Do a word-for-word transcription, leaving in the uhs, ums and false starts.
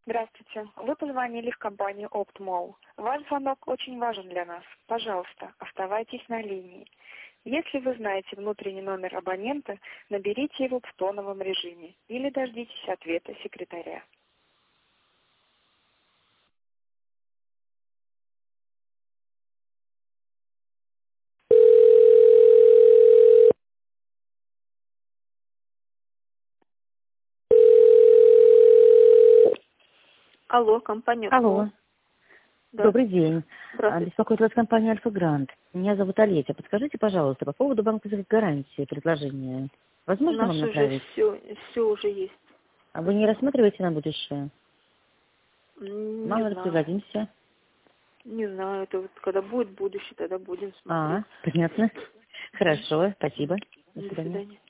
Здравствуйте. Вы позвонили в компанию Optmall. Ваш звонок очень важен для нас. Пожалуйста, оставайтесь на линии. Если вы знаете внутренний номер абонента, наберите его в тоновом режиме или дождитесь ответа секретаря. Алло, компания Алло, Optmall. Да. добрый день. А, Здравствуйте. Беспокоит вас компания Альфа Грант. Меня зовут Олеся. Подскажите, пожалуйста, по поводу банковской гарантии предложения. У Возможно нас вам уже направить? все, все уже есть. А вы не рассматриваете на будущее? М, Не Мало ли знаю. пригодимся. Не знаю. Это вот когда будет будущее, тогда будем смотреть. А, понятно. Мгм. Хорошо, спасибо. До До свидания. свидания.